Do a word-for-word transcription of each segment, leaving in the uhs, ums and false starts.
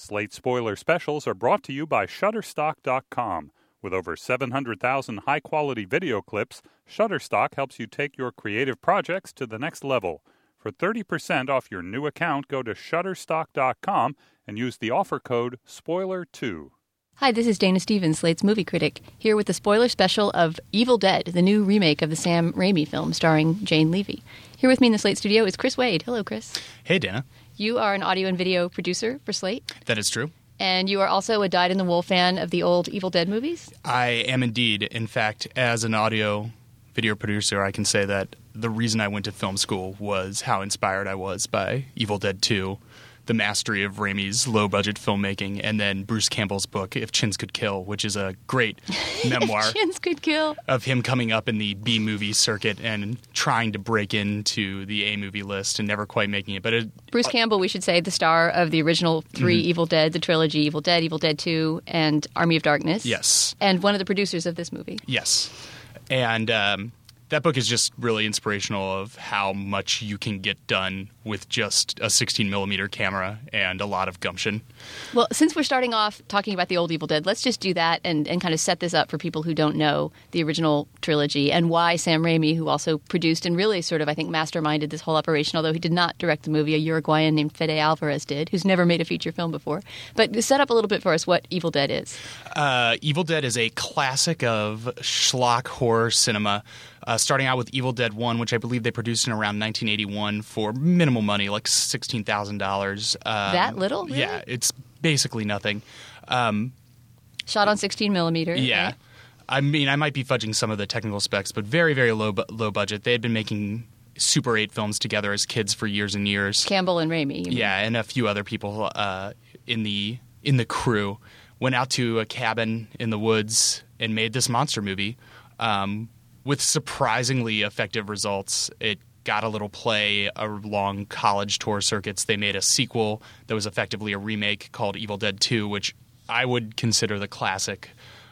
Slate Spoiler Specials are brought to you by Shutterstock dot com. With over seven hundred thousand high-quality video clips, Shutterstock helps you take your creative projects to the next level. For thirty percent off your new account, go to Shutterstock dot com and use the offer code spoiler two. Hi, this is Dana Stevens, Slate's movie critic, here with the spoiler special of Evil Dead, the new remake of the Sam Raimi film starring Jane Levy. Here with me in the Slate studio is Chris Wade. Hello, Chris. Hey, Dana. You are an audio and video producer for Slate. That is true. And you are also a dyed-in-the-wool fan of the old Evil Dead movies? I am indeed. In fact, as an audio video producer, I can say that the reason I went to film school was how inspired I was by Evil Dead two, the mastery of Raimi's low-budget filmmaking, and then Bruce Campbell's book, If Chins Could Kill, which is a great memoir Chins Could Kill. of him coming up in the B-movie circuit and trying to break into the A-movie list and never quite making it. But it, Bruce Campbell, we should say, the star of the original three Mm-hmm. Evil Dead, the trilogy Evil Dead, Evil Dead two, and Army of Darkness. Yes. And one of the producers of this movie. Yes. And um, that book is just really inspirational of how much you can get done with just a sixteen millimeter camera and a lot of gumption. Well, since we're starting off talking about the old Evil Dead, let's just do that and, and kind of set this up for people who don't know the original trilogy and why Sam Raimi, who also produced and really sort of, I think, masterminded this whole operation, although he did not direct the movie, a Uruguayan named Fede Alvarez did, who's never made a feature film before. But set up a little bit for us what Evil Dead is. Uh, Evil Dead is a classic of schlock horror cinema, uh, starting out with Evil Dead one, which I believe they produced in around nineteen eighty-one for minimal money, like sixteen thousand dollars. Um, That little? Really? Yeah, it's basically nothing. Um, Shot on sixteen millimeter. yeah. Right? I mean, I might be fudging some of the technical specs, but very, very low bu- low budget. They had been making Super eight films together as kids for years and years. Campbell and Raimi. you mean. Yeah, and a few other people uh, in the in the crew went out to a cabin in the woods and made this monster movie um, with surprisingly effective results. It got a little play along college tour circuits. They made a sequel that was effectively a remake called Evil Dead two, which I would consider the classic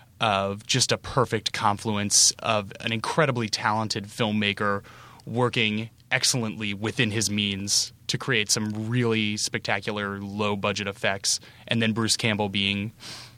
of just a perfect confluence of an incredibly talented filmmaker working excellently within his means to create some really spectacular low-budget effects, and then Bruce Campbell being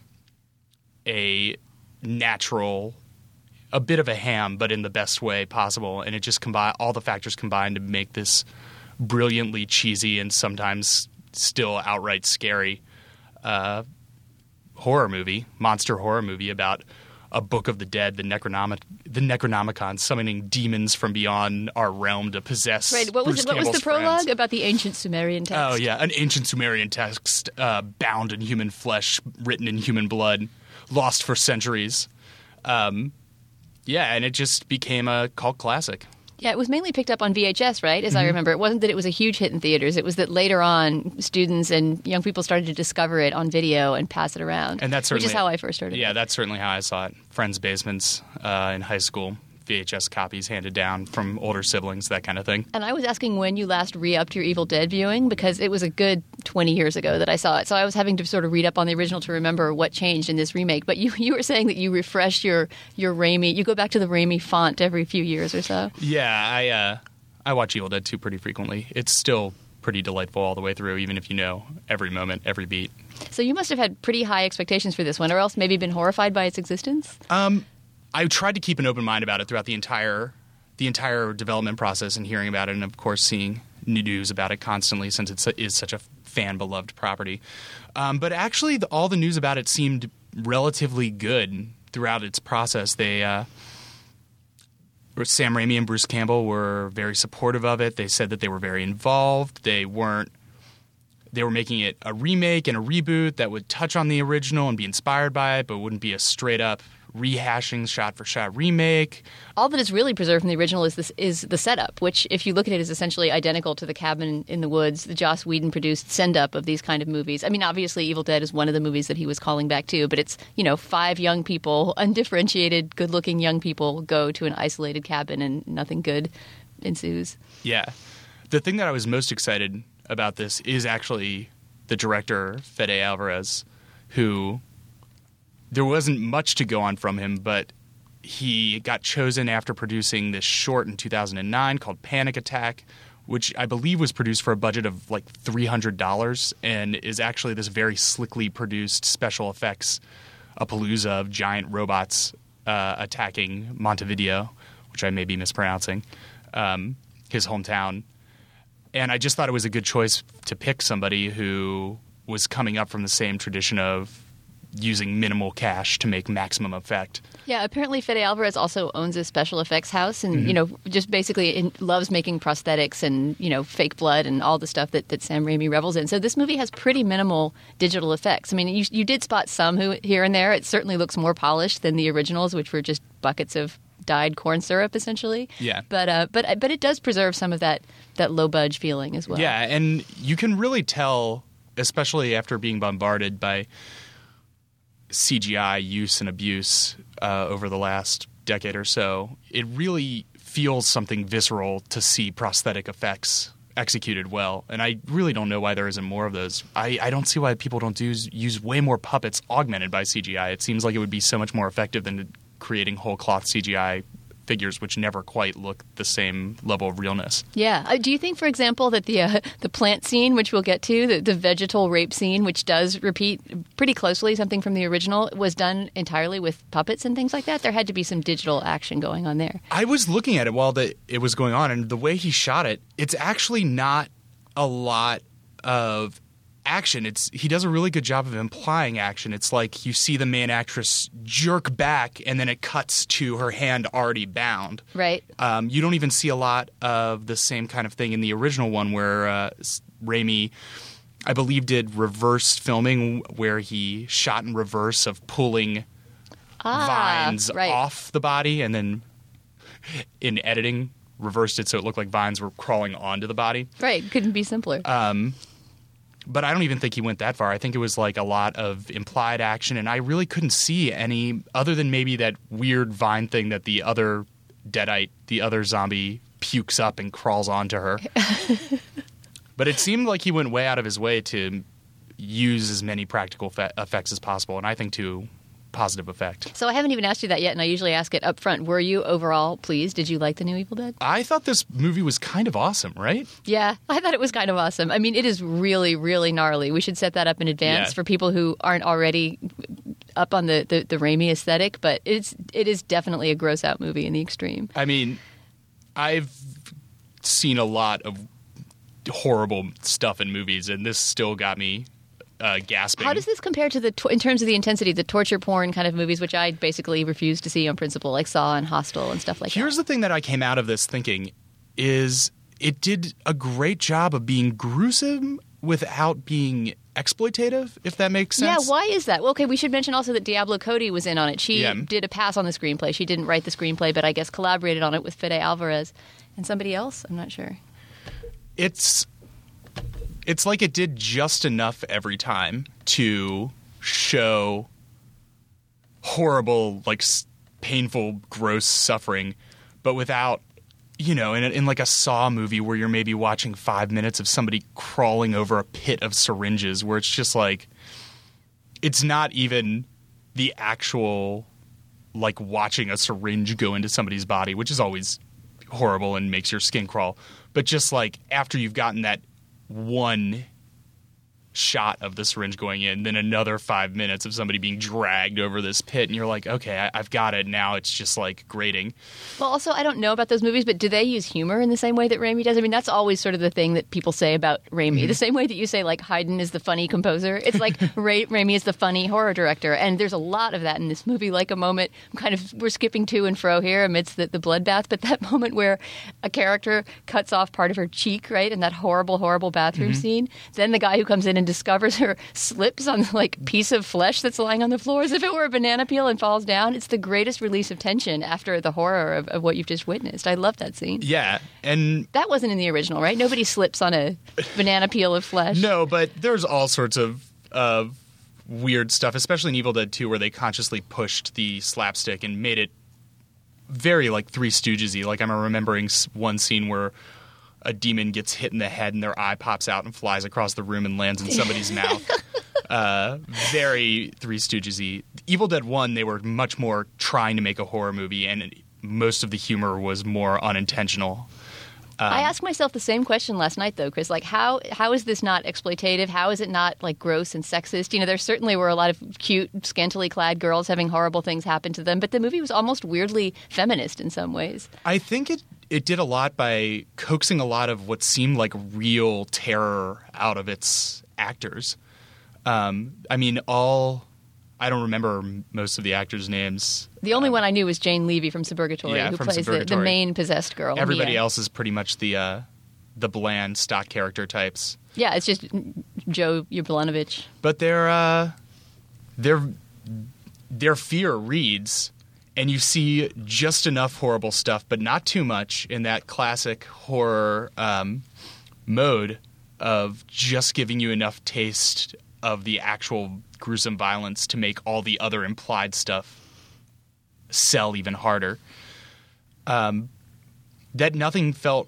a natural, a bit of a ham, but in the best way possible. And it just combine all the factors combined to make this brilliantly cheesy and sometimes still outright scary uh, horror movie, monster horror movie about a book of the dead, the, Necronomic- the Necronomicon, summoning demons from beyond our realm to possess Right. What was, Bruce it, what was the Campbell's prologue friends. about the ancient Sumerian text? Oh, yeah, an ancient Sumerian text uh, bound in human flesh, written in human blood, lost for centuries. Um, yeah, and it just became a cult classic. Yeah, it was mainly picked up on V H S, right, as Mm-hmm. I remember. It wasn't that it was a huge hit in theaters. It was that later on, students and young people started to discover it on video and pass it around, And that's which is certainly how I first heard of Yeah, it. that's certainly how I saw it. Friends' basements uh, in high school, V H S copies handed down from older siblings, that kind of thing. And I was asking when you last re-upped your Evil Dead viewing, because it was a good twenty years ago that I saw it. So I was having to sort of read up on the original to remember what changed in this remake. But you, you were saying that you refresh your, your Raimi, you go back to the Raimi font every few years or so. Yeah, I uh, I watch Evil Dead two pretty frequently. It's still pretty delightful all the way through, even if you know every moment, every beat. So you must have had pretty high expectations for this one, or else maybe been horrified by its existence? Um, I tried to keep an open mind about it throughout the entire the entire development process and hearing about it, and of course seeing news about it constantly since it is such a fan beloved property. Um, but actually, the, all the news about it seemed relatively good throughout its process. They uh, Sam Raimi and Bruce Campbell were very supportive of it. They said that they were very involved. They weren't. They were making it a remake and a reboot that would touch on the original and be inspired by it, but wouldn't be a straight up rehashing shot-for-shot remake. All that is really preserved from the original is this is the setup, which, if you look at it, is essentially identical to the Cabin in the Woods, the Joss Whedon-produced send-up of these kind of movies. I mean, obviously, Evil Dead is one of the movies that he was calling back to, but it's, you know, five young people, undifferentiated, good-looking young people go to an isolated cabin and nothing good ensues. Yeah. The thing that I was most excited about this is actually the director, Fede Alvarez, who there wasn't much to go on from him, but he got chosen after producing this short in two thousand nine called Panic Attack, which I believe was produced for a budget of like three hundred dollars and is actually this very slickly produced special effects apalooza of giant robots uh, attacking Montevideo, which I may be mispronouncing, um, his hometown. And I just thought it was a good choice to pick somebody who was coming up from the same tradition of using minimal cash to make maximum effect. Yeah, apparently Fede Alvarez also owns a special effects house and, Mm-hmm. you know, just basically in, loves making prosthetics and, you know, fake blood and all the stuff that, that Sam Raimi revels in. So this movie has pretty minimal digital effects. I mean, you, you did spot some who, here and there. It certainly looks more polished than the originals, which were just buckets of dyed corn syrup, essentially. Yeah. But uh, but but it does preserve some of that, that low budge feeling as well. Yeah, and you can really tell, especially after being bombarded by C G I use and abuse uh, over the last decade or so, it really feels something visceral to see prosthetic effects executed well. And I really don't know why there isn't more of those. I, I don't see why people don't do, use way more puppets augmented by C G I. It seems like it would be so much more effective than creating whole cloth C G I figures which never quite look the same level of realness. Yeah. Uh, do you think, for example, that the uh, the plant scene, which we'll get to, the, the vegetal rape scene, which does repeat pretty closely something from the original, was done entirely with puppets and things like that? There had to be some digital action going on there. I was looking at it while the, it was going on, and the way he shot it, it's actually not a lot of action. It's he does a really good job of implying action. It's like you see the main actress jerk back, and then it cuts to her hand already bound. Right. Um, you don't even see a lot of the same kind of thing in the original one, where uh, Raimi, I believe, did reverse filming, where he shot in reverse of pulling Ah, vines right. off the body, and then in editing reversed it so it looked like vines were crawling onto the body. Right. Couldn't be simpler. Um, but I don't even think he went that far. I think it was like a lot of implied action, and I really couldn't see any other than maybe that weird vine thing that the other deadite, the other zombie, pukes up and crawls onto her. But it seemed like he went way out of his way to use as many practical fe- effects as possible, and I think to positive effect. So I haven't even asked you that yet, and I usually ask it up front. Were you overall pleased? Did you like the new Evil Dead? I thought this movie was kind of awesome, right? Yeah, I thought it was kind of awesome. I mean, it is really, really gnarly. We should set that up in advance Yeah. for people who aren't already up on the, the, the Raimi aesthetic, but it's it is definitely a gross out movie in the extreme. I mean, I've seen a lot of horrible stuff in movies, and this still got me uh, gasping. How does this compare to the, to- in terms of the intensity, the torture porn kind of movies, which I basically refuse to see on principle, like Saw and Hostel and stuff like Here's that? the thing that I came out of this thinking is it did a great job of being gruesome without being exploitative, if that makes Yeah, sense. why is that? Well, okay, we should mention also that Diablo Cody was in on it. She Yeah. did a pass on the screenplay. She didn't write the screenplay, but I guess collaborated on it with Fede Alvarez and somebody else. I'm not sure. It's it's like it did just enough every time to show horrible, like s- painful, gross suffering, but without, you know, in, a, in like a Saw movie where you're maybe watching five minutes of somebody crawling over a pit of syringes, where it's just like, it's not even the actual, like watching a syringe go into somebody's body, which is always horrible and makes your skin crawl, but just like after you've gotten that one shot of the syringe going in, then another five minutes of somebody being dragged over this pit, and you're like, okay, I, I've got it now. It's just like grating. Well, also, I don't know about those movies, but do they use humor in the same way that Raimi does? I mean, that's always sort of the thing that people say about Raimi. Mm-hmm. The same way that you say, like, Haydn is the funny composer. It's like Ra- Raimi is the funny horror director. And there's a lot of that in this movie. Like a moment, kind of, we're skipping to and fro here amidst the, the bloodbath, but that moment where a character cuts off part of her cheek, right, in that horrible, horrible bathroom Mm-hmm. scene. Then the guy who comes in and discovers her slips on the, like, piece of flesh that's lying on the floor as if it were a banana peel and falls down. It's the greatest release of tension after the horror of, of what you've just witnessed. I love that scene. Yeah, and That wasn't in the original, right? Nobody slips on a banana peel of flesh. no, but there's all sorts of of weird stuff, especially in Evil Dead two, where they consciously pushed the slapstick and made it very like Three Stooges-y. Like I'm remembering s- one scene where a demon gets hit in the head and their eye pops out and flies across the room and lands in somebody's mouth. Uh, very Three Stooges-y. Evil Dead one, they were much more trying to make a horror movie, and most of the humor was more unintentional. Um, I asked myself the same question last night, though, Chris. Like, how how is this not exploitative? How is it not, like, gross and sexist? You know, there certainly were a lot of cute, scantily clad girls having horrible things happen to them, but the movie was almost weirdly feminist in some ways. I think it, it did a lot by coaxing a lot of what seemed like real terror out of its actors. Um, I mean, all... I don't remember most of the actors' names. The only um, one I knew was Jane Levy from Suburgatory, yeah, who from plays the, the Suburgatory. main possessed girl. Everybody Mia. else is pretty much the uh, the bland stock character types. Yeah, it's just Joe Jablanovich. But their uh, their their fear reads, and you see just enough horrible stuff, but not too much in that classic horror um, mode of just giving you enough taste of the actual gruesome violence to make all the other implied stuff sell even harder. Um, that nothing felt...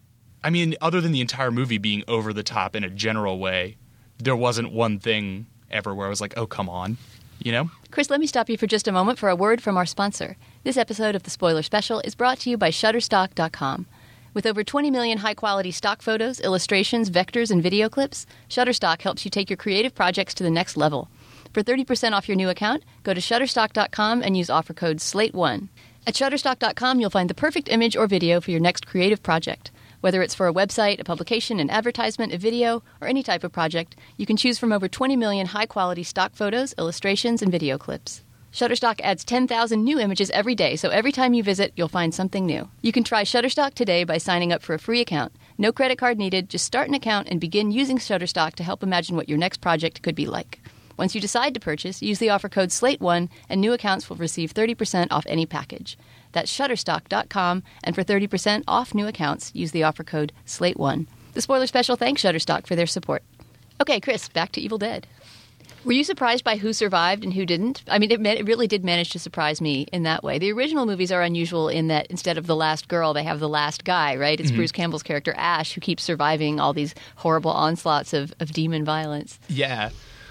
I mean, other than the entire movie being over the top in a general way, there wasn't one thing ever where I was like, oh, come on, you know? Chris, let me stop you for just a moment for a word from our sponsor. This episode of The Spoiler Special is brought to you by Shutterstock dot com. With over twenty million high-quality stock photos, illustrations, vectors, and video clips, Shutterstock helps you take your creative projects to the next level. For thirty percent off your new account, go to Shutterstock dot com and use offer code slate one. At Shutterstock dot com, you'll find the perfect image or video for your next creative project. Whether it's for a website, a publication, an advertisement, a video, or any type of project, you can choose from over twenty million high-quality stock photos, illustrations, and video clips. Shutterstock adds ten thousand new images every day, so every time you visit, you'll find something new. You can try Shutterstock today by signing up for a free account. No credit card needed, just start an account and begin using Shutterstock to help imagine what your next project could be like. Once you decide to purchase, use the offer code slate one, and new accounts will receive thirty percent off any package. That's Shutterstock dot com, and for thirty percent off new accounts, use the offer code slate one. The Spoiler Special thanks Shutterstock for their support. Okay, Chris, back to Evil Dead. Were you surprised by who survived and who didn't? I mean, it, it really did manage to surprise me in that way. The original movies are unusual in that instead of the last girl, they have the last guy, right? It's mm-hmm. Bruce Campbell's character, Ash, who keeps surviving all these horrible onslaughts of, of demon violence. Yeah.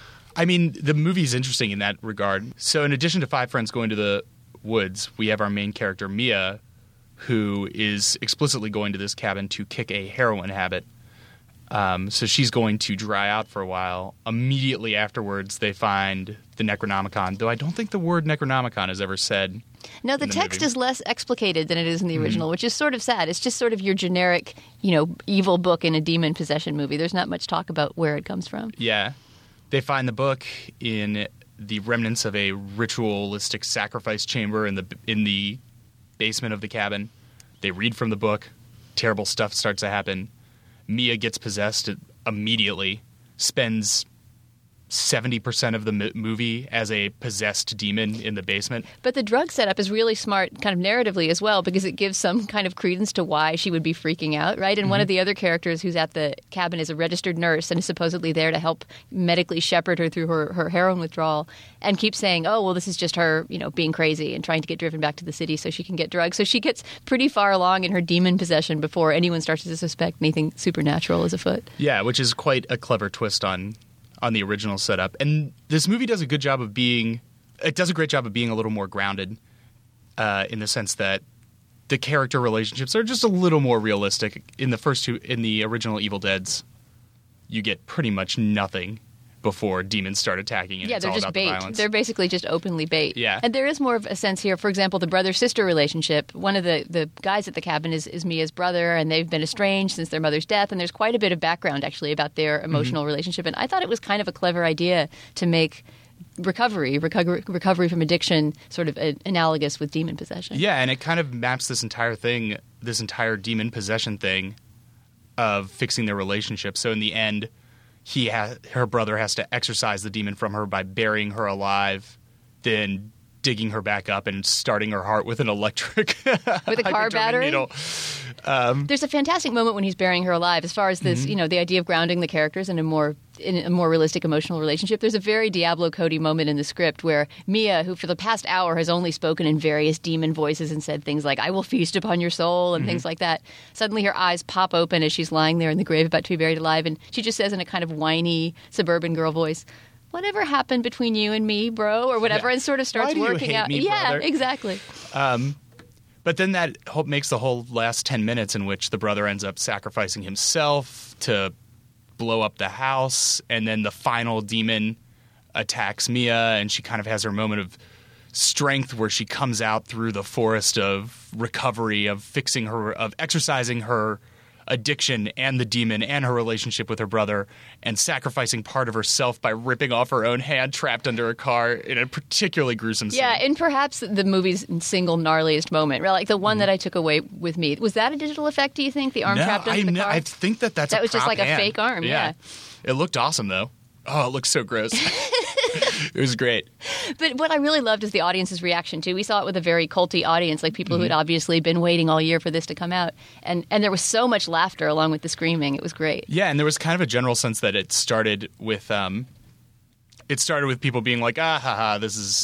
I mean, the movie's interesting in that regard. So in addition to five friends going to the woods, we have our main character, Mia, who is explicitly going to this cabin to kick a heroin habit. Um, so she's going to dry out for a while. Immediately afterwards, they find the Necronomicon, though I don't think the word Necronomicon is ever said. No, the, the text movie. is less explicated than it is in the original, mm-hmm. which is sort of sad. It's just sort of your generic, you know, evil book in a demon possession movie. There's not much talk about where it comes from. Yeah. They find the book in the remnants of a ritualistic sacrifice chamber in the in the basement of the cabin. They read from the book. Terrible stuff starts to happen. Mia gets possessed immediately, spends seventy percent of the m- movie as a possessed demon in the basement. But the drug setup is really smart kind of narratively as well, because it gives some kind of credence to why she would be freaking out, right? And mm-hmm. one of the other characters who's at the cabin is a registered nurse and is supposedly there to help medically shepherd her through her, her heroin withdrawal, and keeps saying, oh, well, this is just her, you know, being crazy and trying to get driven back to the city so she can get drugs. So she gets pretty far along in her demon possession before anyone starts to suspect anything supernatural is afoot. Yeah, which is quite a clever twist on on the original setup. And this movie does a good job of being – it does a great job of being a little more grounded uh, in the sense that the character relationships are just a little more realistic. In the first two – in the original Evil Deads, you get pretty much nothing before demons start attacking. And yeah, it's they're all just about bait. the violence. They're basically just openly bait. Yeah. And there is more of a sense here. For example, the brother-sister relationship. One of the, the guys at the cabin is, is Mia's brother, and they've been estranged since their mother's death. And there's quite a bit of background, actually, about their emotional mm-hmm. relationship. And I thought it was kind of a clever idea to make recovery, recovery, recovery from addiction sort of a, analogous with demon possession. Yeah, and it kind of maps this entire thing, this entire demon possession thing of fixing their relationship. So in the end, he ha- her brother has to exorcise the demon from her by burying her alive, then digging her back up and starting her heart with an electric with a car battery needle. Um, There's a fantastic moment when he's burying her alive. As far as this, mm-hmm. you know, the idea of grounding the characters in a more in a more realistic emotional relationship. There's a very Diablo Cody moment in the script where Mia, who for the past hour has only spoken in various demon voices and said things like "I will feast upon your soul" and mm-hmm. things like that, suddenly her eyes pop open as she's lying there in the grave about to be buried alive, and she just says in a kind of whiny suburban girl voice, "Whatever happened between you and me, bro?" or whatever, yeah. and sort of starts Why do working you hate out. Me, yeah, brother? exactly. Um, But then that whole, makes the whole last ten minutes in which the brother ends up sacrificing himself to blow up the house, and then the final demon attacks Mia, and she kind of has her moment of strength where she comes out through the forest of recovery, of fixing her, of exercising her addiction and the demon and her relationship with her brother, and sacrificing part of herself by ripping off her own hand trapped under a car in a particularly gruesome scene. Yeah, and perhaps the movie's single gnarliest moment, right? Like the one mm-hmm. that I took away with me. Was that a digital effect, do you think? The arm no, trapped under I the know, car? I think that that's that a was just like hand. a fake arm, yeah. yeah. It looked awesome, though. Oh, it looks so gross. It was great. But what I really loved is the audience's reaction, too. We saw it with a very culty audience, like people mm-hmm. who had obviously been waiting all year for this to come out. And and there was so much laughter along with the screaming. It was great. Yeah, and there was kind of a general sense that it started with um, it started with people being like, ah, ha, ha, this is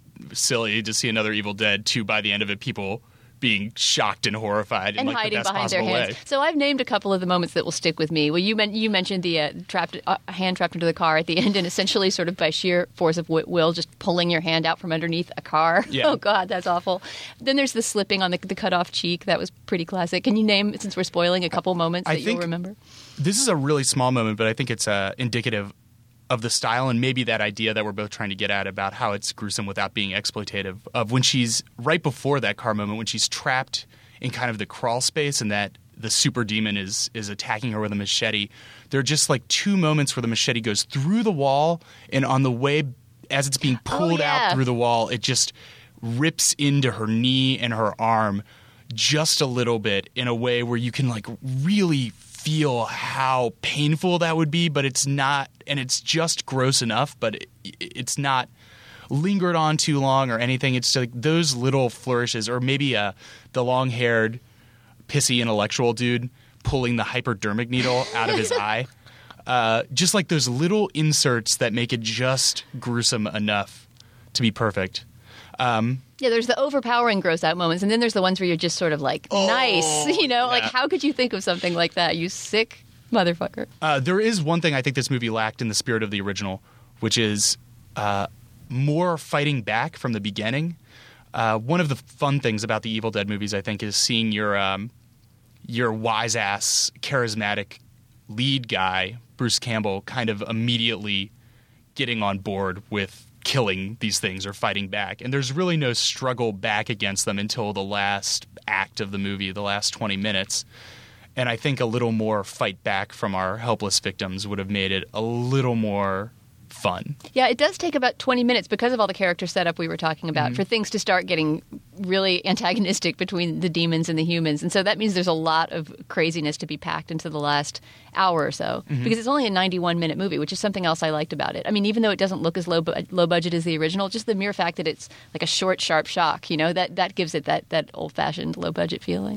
silly to see another Evil Dead, to by the end of it, people being shocked and horrified and in like hiding the best behind their possible hands. way. So I've named a couple of the moments that will stick with me. Well, you, men- you mentioned the uh, trapped uh, hand trapped into the car at the end, and essentially sort of by sheer force of will, just pulling your hand out from underneath a car. Yeah. Oh God, that's awful. Then there's the slipping on the, the cut off cheek. That was pretty classic. Can you name, since we're spoiling, a couple moments I that you'll remember? This is a really small moment, but I think it's uh, indicative of the style and maybe that idea that we're both trying to get at about how it's gruesome without being exploitative. Of when she's right before that car moment, when she's trapped in kind of the crawl space and that the super demon is is attacking her with a machete. There are just like two moments where the machete goes through the wall, and on the way as it's being pulled oh, yeah. out through the wall, it just rips into her knee and her arm just a little bit in a way where you can like really feel how painful that would be, but it's not, and it's just gross enough, but it, it's not lingered on too long or anything. It's like those little flourishes, or maybe uh, the long-haired, pissy intellectual dude pulling the hypodermic needle out of his eye. Uh, just like those little inserts that make it just gruesome enough to be perfect. Um, yeah, there's the overpowering gross out moments, and then there's the ones where you're just sort of like, oh, nice, you know? Yeah. Like, how could you think of something like that, you sick motherfucker? Uh, there is one thing I think this movie lacked in the spirit of the original, which is uh, more fighting back from the beginning. Uh, one of the fun things about the Evil Dead movies, I think, is seeing your um, your wise-ass, charismatic lead guy, Bruce Campbell, kind of immediately getting on board with killing these things or fighting back. And there's really no struggle back against them until the last act of the movie, the last twenty minutes. And I think a little more fight back from our helpless victims would have made it a little more fun. Yeah, it does take about twenty minutes because of all the character setup we were talking about mm-hmm. for things to start getting really antagonistic between the demons and the humans. And so that means there's a lot of craziness to be packed into the last hour or so mm-hmm. because it's only a ninety-one minute movie, which is something else I liked about it. I mean, even though it doesn't look as low bu- low budget as the original, just the mere fact that it's like a short, sharp shock, you know, that, that gives it that, that old-fashioned low budget feeling.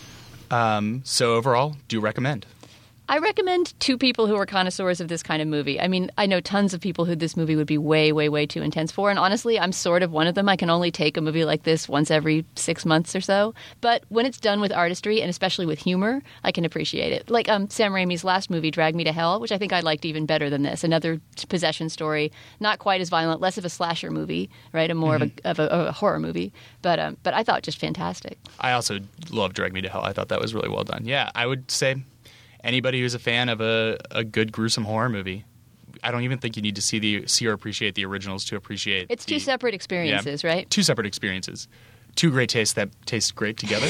Um, so overall, do recommend. I recommend to people who are connoisseurs of this kind of movie. I mean, I know tons of people who this movie would be way, way, way too intense for. And honestly, I'm sort of one of them. I can only take a movie like this once every six months or so. But when it's done with artistry and especially with humor, I can appreciate it. Like um, Sam Raimi's last movie, Drag Me to Hell, which I think I liked even better than this. Another possession story, not quite as violent, less of a slasher movie, right? A more mm-hmm. of, a, of, a, of a horror movie. But um, but I thought just fantastic. I also love Drag Me to Hell. I thought that was really well done. Yeah, I would say anybody who's a fan of a, a good gruesome horror movie. I don't even think you need to see the see or appreciate the originals to appreciate. It's the, two separate experiences, yeah, right? Two separate experiences. Two great tastes that taste great together.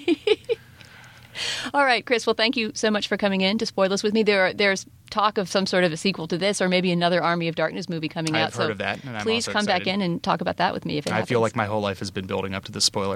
All right, Chris. Well, thank you so much for coming in to spoil us with me. There, are, there's talk of some sort of a sequel to this, or maybe another Army of Darkness movie coming I've out. I've so heard of that, and I'm please also come excited. back in and talk about that with me if it I happens. feel like my whole life has been building up to this spoiler.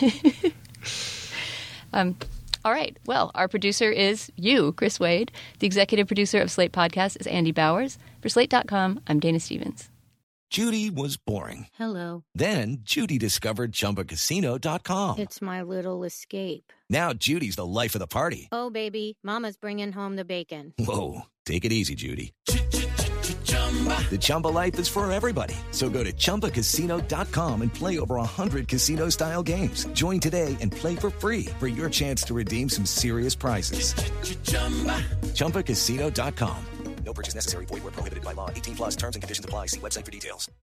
um. All right. Well, our producer is you, Chris Wade. The executive producer of Slate Podcast is Andy Bowers. For Slate dot com, I'm Dana Stevens. Judy was boring. Hello. Then Judy discovered Chumba Casino dot com. It's my little escape. Now Judy's the life of the party. Oh, baby, mama's bringing home the bacon. Whoa, take it easy, Judy. The Chumba life is for everybody. So go to Chumba Casino dot com and play over one hundred casino-style games. Join today and play for free for your chance to redeem some serious prizes. Chumba Casino dot com. No purchase necessary. Void where prohibited by law. eighteen plus terms and conditions apply. See website for details.